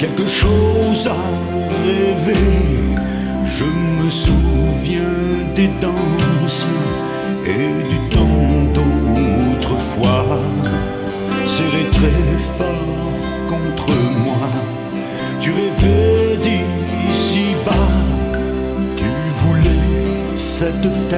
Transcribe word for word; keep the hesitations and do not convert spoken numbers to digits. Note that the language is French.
quelque chose à rêver. Je me souviens des danses et du temps d'autrefois, serré très fort contre moi. Tu rêvais d'ici bas, tu voulais cette terre